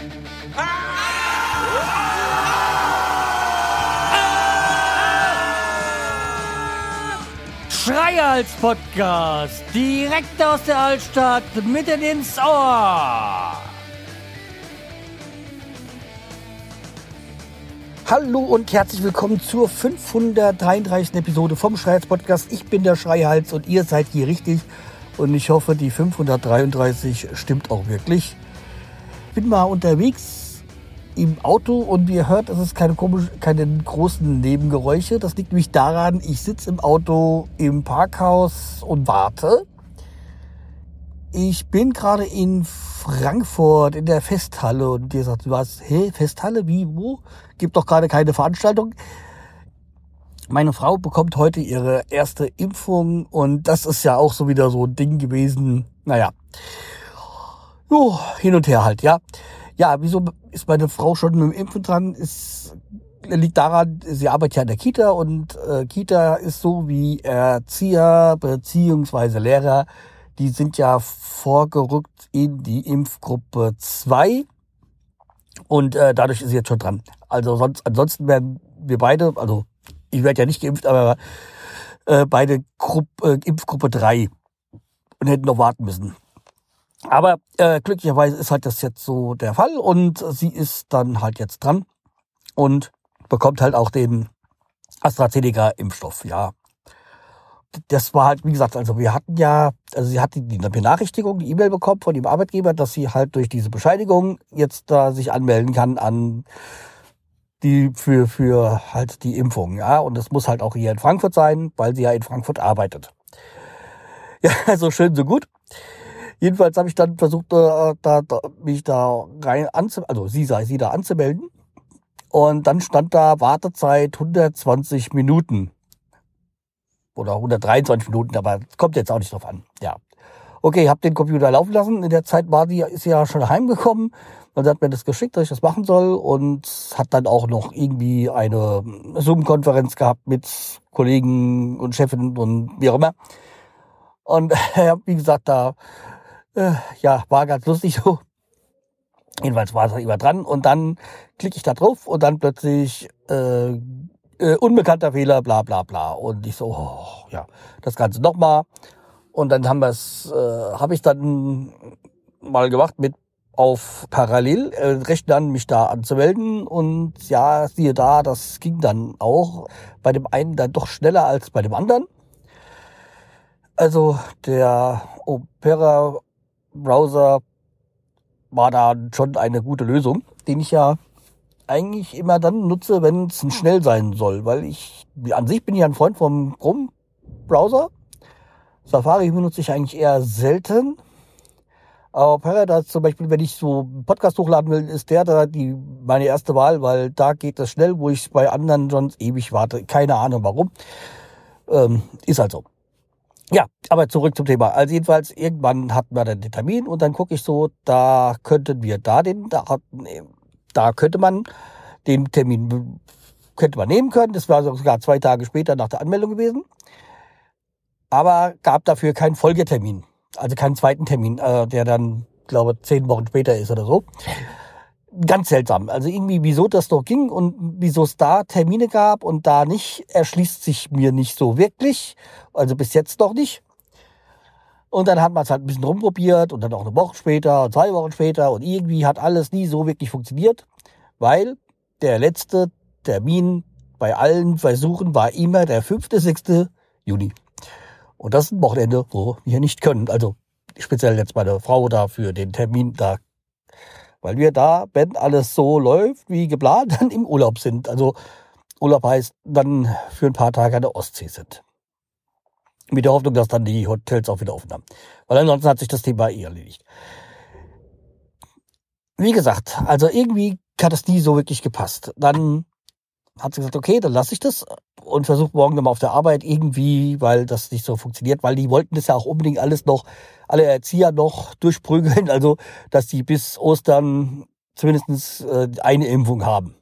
Schreihals Podcast, direkt aus der Altstadt, mitten ins Ohr. Hallo und herzlich willkommen zur 533. Episode vom Schreihals Podcast. Ich bin der Schreihals und ihr seid hier richtig. Und ich hoffe, die 533 stimmt auch wirklich. Ich bin mal unterwegs im Auto und wie ihr hört, es ist keine großen Nebengeräusche. Das liegt nämlich daran, ich sitze im Auto im Parkhaus und warte. Ich bin gerade in Frankfurt in der Festhalle und ihr sagt, was? Hä? Festhalle? Wie? Wo? Gibt doch gerade keine Veranstaltung. Meine Frau bekommt heute ihre erste Impfung und das ist ja auch so wieder so ein Ding gewesen. Naja, hin und her halt, ja. Ja, wieso ist meine Frau schon mit dem Impfen dran? Liegt daran, sie arbeitet ja in der Kita und Kita ist so wie Erzieher beziehungsweise Lehrer. Die sind ja vorgerückt in die Impfgruppe 2 und dadurch ist sie jetzt schon dran. Also ansonsten werden wir beide, also ich werde ja nicht geimpft, aber beide Impfgruppe 3 und hätten noch warten müssen. Aber glücklicherweise ist halt das jetzt so der Fall und sie ist dann halt jetzt dran und bekommt halt auch den AstraZeneca-Impfstoff, ja. Das war halt, wie gesagt, also sie hat die Benachrichtigung, die E-Mail bekommen von dem Arbeitgeber, dass sie halt durch diese Bescheinigung jetzt da sich anmelden kann an die für halt die Impfung, ja. Und das muss halt auch hier in Frankfurt sein, weil sie ja in Frankfurt arbeitet. Ja, also schön, so gut. Jedenfalls habe ich dann versucht, mich da rein sie da anzumelden. Und dann stand da Wartezeit 120 Minuten. Oder 123 Minuten, aber kommt jetzt auch nicht drauf an. Ja. Okay, habe den Computer laufen lassen. In der Zeit ist sie ja schon heimgekommen. Und hat mir das geschickt, dass ich das machen soll. Und hat dann auch noch irgendwie eine Zoom-Konferenz gehabt mit Kollegen und Chefin und wie auch immer. Und wie gesagt, war ganz lustig so. Jedenfalls war es immer dran und dann klicke ich da drauf und dann plötzlich unbekannter Fehler, bla bla bla. Und ich so, das Ganze nochmal. Und dann habe ich dann mal gemacht mit auf parallel Rechnern mich da anzumelden. Und ja, siehe da, das ging dann auch bei dem einen dann doch schneller als bei dem anderen. Also der Opera-Browser war da schon eine gute Lösung, den ich ja eigentlich immer dann nutze, wenn es schnell sein soll. Weil an sich bin ich ein Freund vom Chrome-Browser. Safari benutze ich eigentlich eher selten. Aber Opera, da zum Beispiel, wenn ich so einen Podcast hochladen will, ist der da meine erste Wahl, weil da geht das schnell, wo ich bei anderen sonst ewig warte. Keine Ahnung warum. Ist halt so. Ja, aber zurück zum Thema. Also jedenfalls, irgendwann hatten wir dann den Termin und dann gucke ich so, da könnte man den Termin nehmen können. Das war sogar 2 Tage später nach der Anmeldung gewesen. Aber gab dafür keinen Folgetermin. Also keinen zweiten Termin, der dann, glaube 10 Wochen später ist oder so. Ganz seltsam. Also irgendwie, wieso das doch ging und wieso es da Termine gab und da nicht, erschließt sich mir nicht so wirklich. Also bis jetzt noch nicht. Und dann hat man es halt ein bisschen rumprobiert und dann auch eine Woche später, 2 Wochen später und irgendwie hat alles nie so wirklich funktioniert, weil der letzte Termin bei allen Versuchen war immer der 5. 6. Juni. Und das ist ein Wochenende, wo wir nicht können. Also speziell jetzt meine Frau da für den Termin da. Weil wir da, wenn alles so läuft wie geplant, dann im Urlaub sind. Also Urlaub heißt dann für ein paar Tage an der Ostsee sind. Mit der Hoffnung, dass dann die Hotels auch wieder offen haben. Weil ansonsten hat sich das Thema erledigt. Wie gesagt, also irgendwie hat es nie so wirklich gepasst. Dann hat sie gesagt, okay, dann lasse ich das und versuche morgen nochmal auf der Arbeit irgendwie, weil das nicht so funktioniert, weil die wollten das ja auch unbedingt alle Erzieher noch durchprügeln, also dass die bis Ostern zumindest eine Impfung haben.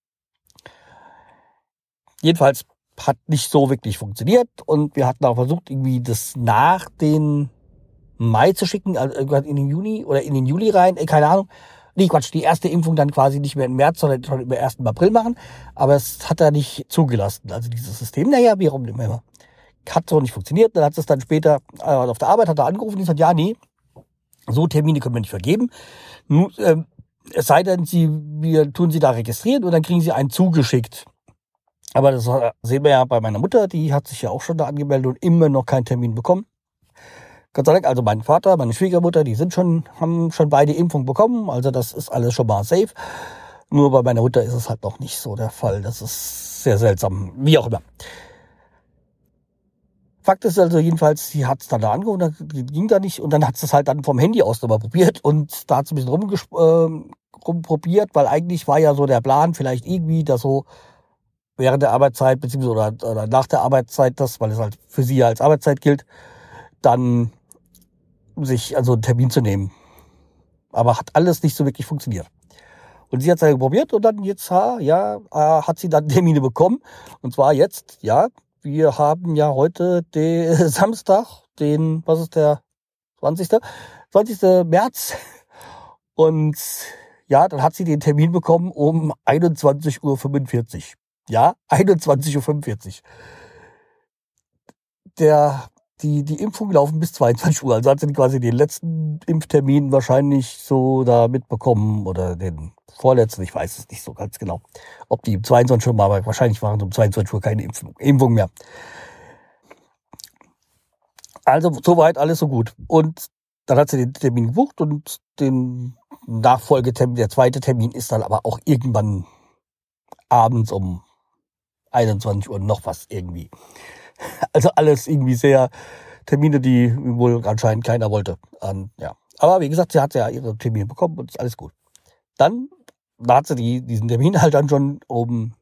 Jedenfalls hat nicht so wirklich funktioniert und wir hatten auch versucht, irgendwie das nach den Mai zu schicken, also in den Juni oder in den Juli rein, keine Ahnung. Nee, Quatsch, die erste Impfung dann quasi nicht mehr im März, sondern schon im 1. April machen. Aber es hat er nicht zugelassen, also dieses System. Naja, wie auch immer. Hat so nicht funktioniert. Dann hat es dann später auf der Arbeit hat er angerufen und gesagt, ja, nee, so Termine können wir nicht vergeben. Nun, es sei denn, wir tun Sie da registrieren und dann kriegen Sie einen zugeschickt. Aber das sehen wir ja bei meiner Mutter, die hat sich ja auch schon da angemeldet und immer noch keinen Termin bekommen. Gott sei Dank, also mein Vater, meine Schwiegermutter, die haben schon beide Impfungen bekommen, also das ist alles schon mal safe. Nur bei meiner Mutter ist es halt noch nicht so der Fall. Das ist sehr seltsam, wie auch immer. Fakt ist also jedenfalls, sie hat es dann da angerufen, ging da nicht und dann hat sie es halt dann vom Handy aus nochmal probiert und da hat sie ein bisschen rumprobiert, weil eigentlich war ja so der Plan, vielleicht irgendwie das so während der Arbeitszeit beziehungsweise oder nach der Arbeitszeit, weil es halt für sie ja als Arbeitszeit gilt, dann sich also einen Termin zu nehmen. Aber hat alles nicht so wirklich funktioniert. Und sie hat es dann probiert und dann jetzt, hat sie dann Termine bekommen. Und zwar jetzt, wir haben ja heute den Samstag, was ist der 20. 20. März. Und ja, dann hat sie den Termin bekommen um 21:45 Uhr. Ja, 21:45 Uhr. Die Impfungen laufen bis 22 Uhr. Also hat sie quasi den letzten Impftermin wahrscheinlich so da mitbekommen oder den vorletzten. Ich weiß es nicht so ganz genau, ob die um 22 Uhr mal, aber wahrscheinlich waren um 22 Uhr keine Impfung mehr. Also soweit alles so gut. Und dann hat sie den Termin gebucht und den Nachfolgetermin, der zweite Termin ist dann aber auch irgendwann abends um 21 Uhr noch was irgendwie. Also alles irgendwie sehr Termine, die wohl anscheinend keiner wollte. Aber wie gesagt, sie hat ja ihre Termine bekommen und ist alles gut. Dann hat sie diesen Termin halt dann schon oben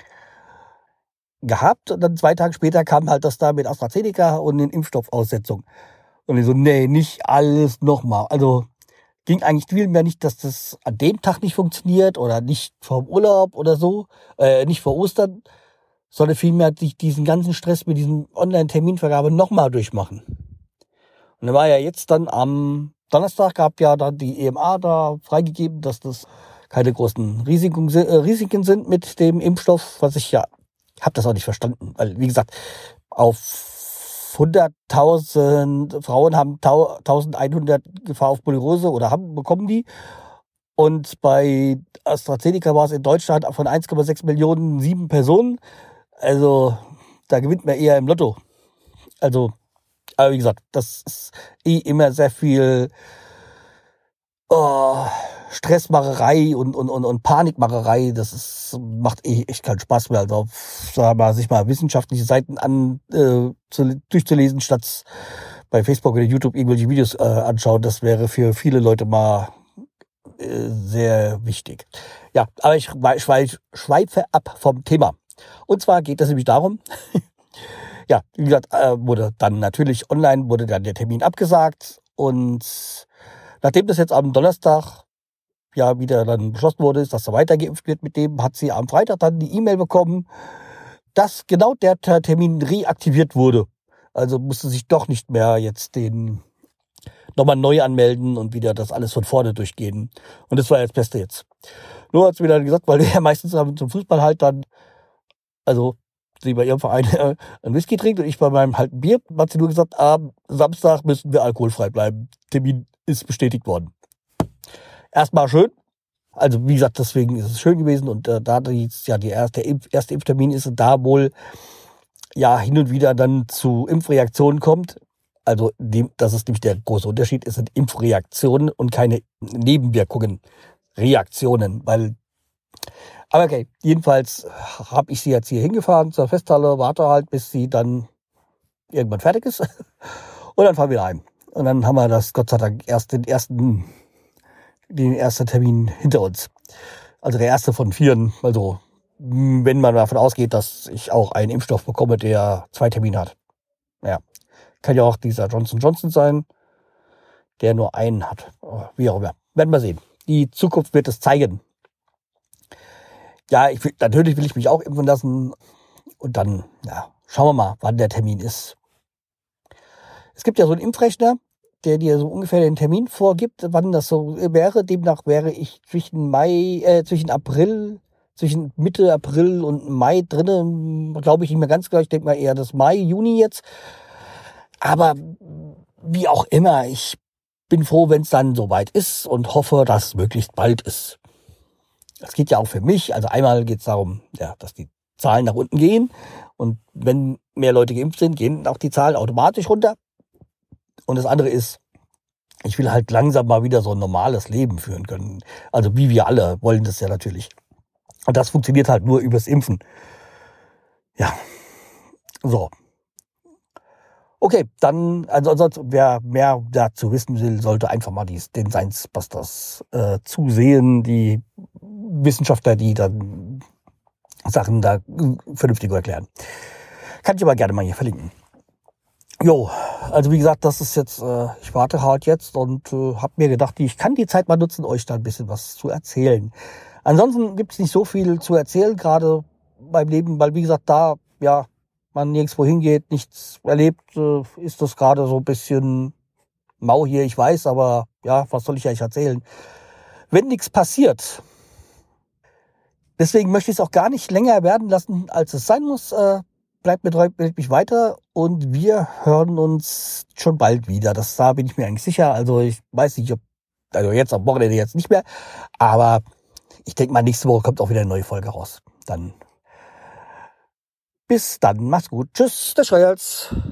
gehabt und dann 2 Tage später kam halt das da mit AstraZeneca und den Impfstoffaussetzungen. Und ich so, nee, nicht alles nochmal. Also ging eigentlich viel mehr nicht, dass das an dem Tag nicht funktioniert oder nicht vom Urlaub oder so, nicht vor Ostern, sondern vielmehr diesen ganzen Stress mit diesem Online-Terminvergabe nochmal durchmachen. Und dann war ja jetzt dann am Donnerstag, gab ja dann die EMA da freigegeben, dass das keine großen Risiken sind mit dem Impfstoff, was ich ja, habe das auch nicht verstanden. Weil, wie gesagt, auf 100.000 Frauen haben 1.100 Gefahr auf Polyrose oder bekommen die. Und bei AstraZeneca war es in Deutschland von 1,6 Millionen 7 Personen. Also, da gewinnt man eher im Lotto. Also, aber wie gesagt, das ist immer sehr viel Stressmacherei und Panikmacherei. Macht echt keinen Spaß mehr. Also, sich mal wissenschaftliche Seiten durchzulesen, statt bei Facebook oder YouTube irgendwelche Videos anschauen. Das wäre für viele Leute mal sehr wichtig. Ja, aber ich schweife ab vom Thema. Und zwar geht es nämlich darum, ja, wie gesagt, wurde dann der Termin abgesagt und nachdem das jetzt am Donnerstag ja wieder dann beschlossen wurde, dass da weitergeimpft wird mit dem, hat sie am Freitag dann die E-Mail bekommen, dass genau der Termin reaktiviert wurde. Also musste sich doch nicht mehr jetzt nochmal neu anmelden und wieder das alles von vorne durchgehen. Und das war jetzt das Beste jetzt. Nur hat sie wieder gesagt, weil wir ja meistens zum Fußball halt dann, also sie bei ihrem Verein einen Whisky trinkt und ich bei meinem halt ein Bier, hat sie nur gesagt, am Samstag müssen wir alkoholfrei bleiben. Termin ist bestätigt worden. Erstmal schön. Also wie gesagt, deswegen ist es schön gewesen und der erste Impftermin ist und da wohl ja hin und wieder dann zu Impfreaktionen kommt. Also das ist nämlich der große Unterschied, es sind Impfreaktionen und keine Nebenwirkungen, Reaktionen, aber okay, jedenfalls habe ich sie jetzt hier hingefahren zur Festhalle, warte halt, bis sie dann irgendwann fertig ist und dann fahren wir heim. Und dann haben wir das Gott sei Dank erst den ersten Termin hinter uns. Also der erste von 4, also wenn man davon ausgeht, dass ich auch einen Impfstoff bekomme, der 2 Termine hat. Ja, kann ja auch dieser Johnson & Johnson sein, der nur einen hat. Wie auch immer. Werden wir sehen. Die Zukunft wird es zeigen. Ja, natürlich will ich mich auch impfen lassen. Und dann, schauen wir mal, wann der Termin ist. Es gibt ja so einen Impfrechner. der dir so ungefähr den Termin vorgibt, wann das so wäre. Demnach wäre ich zwischen Mitte April und Mai drinnen, glaube ich nicht mehr ganz klar. Ich denke mal eher das Mai, Juni jetzt. Aber wie auch immer, ich bin froh, wenn es dann soweit ist und hoffe, dass es möglichst bald ist. Das geht ja auch für mich. Also einmal geht es darum, ja, dass die Zahlen nach unten gehen. Und wenn mehr Leute geimpft sind, gehen auch die Zahlen automatisch runter. Und das andere ist, ich will halt langsam mal wieder so ein normales Leben führen können. Also wie wir alle wollen das ja natürlich. Und das funktioniert halt nur übers Impfen. Ja, so. Okay, dann, also ansonsten, wer mehr dazu wissen will, sollte einfach mal den Science Busters zusehen. Die Wissenschaftler, die dann Sachen da vernünftig erklären. Kann ich aber gerne mal hier verlinken. Jo, also wie gesagt, das ist jetzt, ich warte halt jetzt und habe mir gedacht, ich kann die Zeit mal nutzen, euch da ein bisschen was zu erzählen. Ansonsten gibt es nicht so viel zu erzählen, gerade beim Leben, weil wie gesagt, da ja man nirgendwo hingeht, nichts erlebt, ist das gerade so ein bisschen mau hier, ich weiß, aber ja, was soll ich euch erzählen? Wenn nichts passiert, deswegen möchte ich es auch gar nicht länger werden lassen, als es sein muss. Bleibt mit mich weiter und wir hören uns schon bald wieder. Da bin ich mir eigentlich sicher. Also ich weiß nicht, also jetzt am Wochenende jetzt nicht mehr, aber ich denke mal, nächste Woche kommt auch wieder eine neue Folge raus. Dann bis dann, macht's gut. Tschüss, der Scheuerz.